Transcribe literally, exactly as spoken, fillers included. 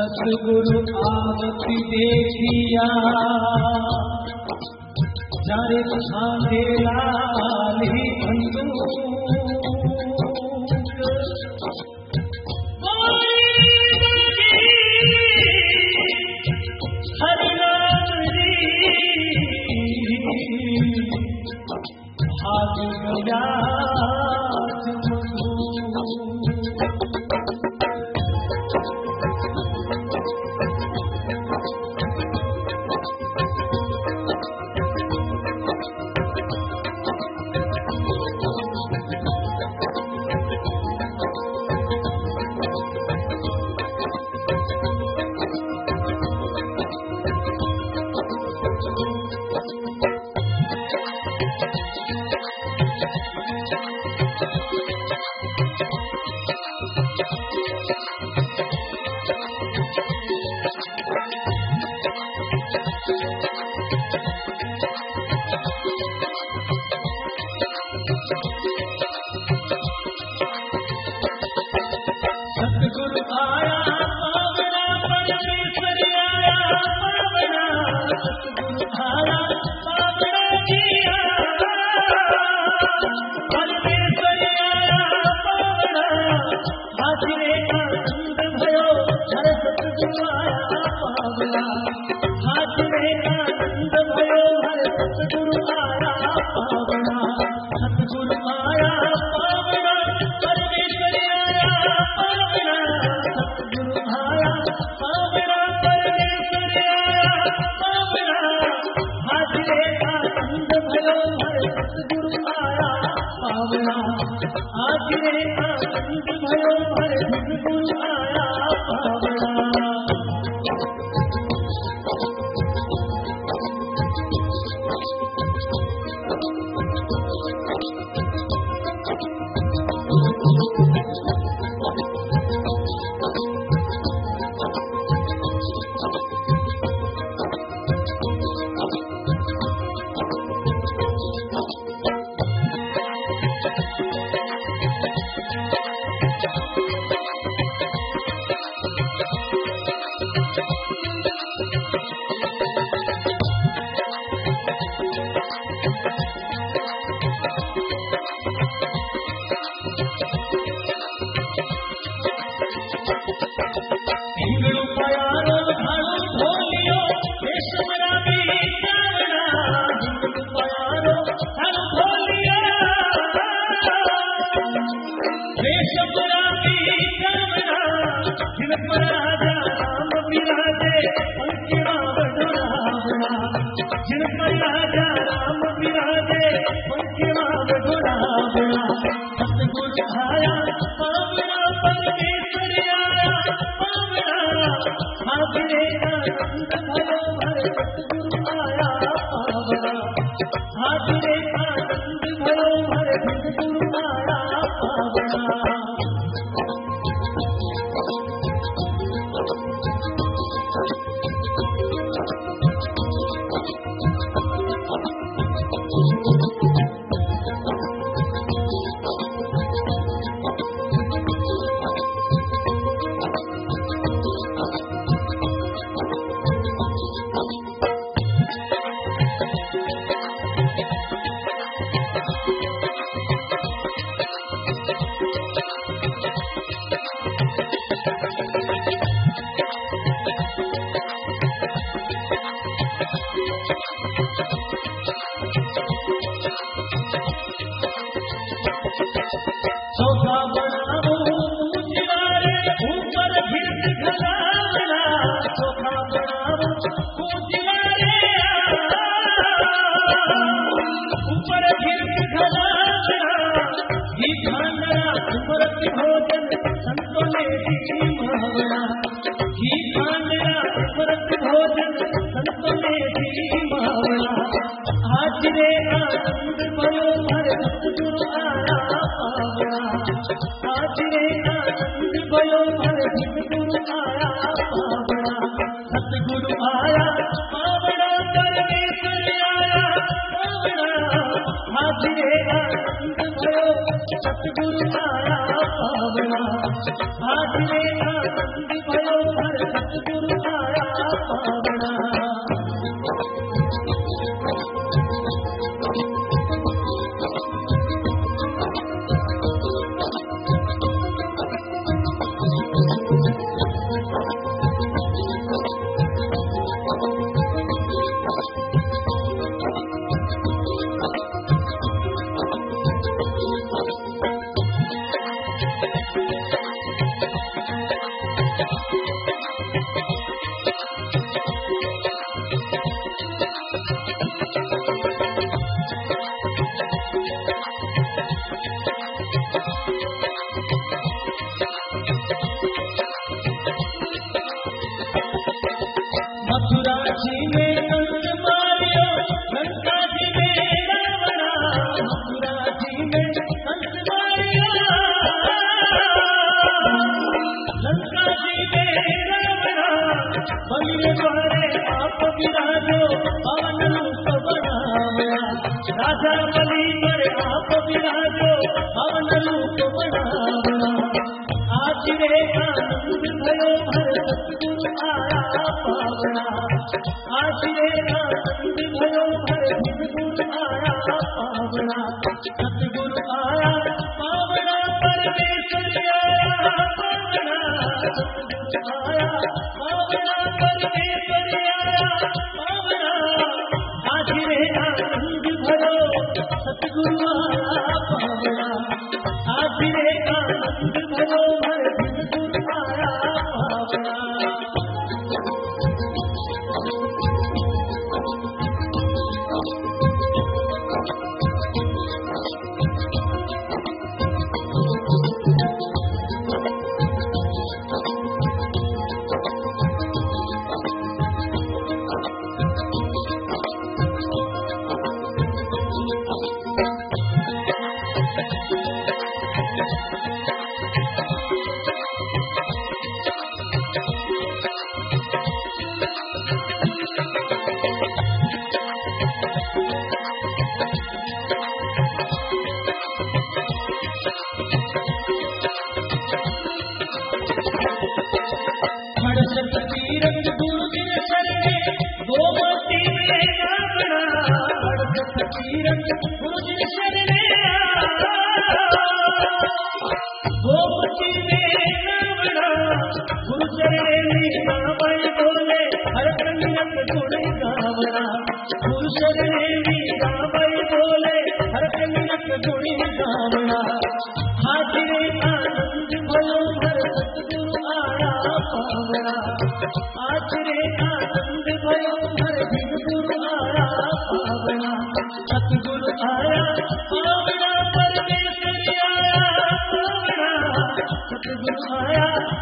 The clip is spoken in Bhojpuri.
सतगुरु आवती देखिया जारे छांदे लाली सतगुरु आया पावना आज रे आनंद भयो हर सतगुरु आया पावना। मथुरा जी में कंस मारियो, लंका जी में रावणा। मथुरा जी में कंस मारियो, लंका जी में रावणा। बलिए द्वारे आप विराजो, पवन रूप बनावया। राजा बलि पर आप विराजो, पवन रूप बनावया। आज रे आनंद भयो भर सतगुरु आया पावना। आज रे आनंद भयो भर सतगुरु आया पावना। सतगुरु आया पावना, परमेश्वर आया पावना। सतगुरु आया पावना, परमेश्वर आया पावना। आज रे आनंद भयो सतगुरु आया पावना। आज रे आनंद भयो भर सतगुरु आया पावना। तीरथ गुरु जिन शरणे, गोमती में रावणा। तीरथ गुरु जिन शरणे, गोमती में रावणा। गुरु चरणे मीराबाई बोले, हर कंगन गुण गावना। गुरु चरणे मीराबाई बोले, हर कंगन गुण गावना। हाजिरे आनंद भयो भर सतगुरु आया पावना। आज रे आनंद भयो भर सतगुरु आया पावना। सतगुरु आया पावना, परमेश्वर आया पावना। सतगुरु आया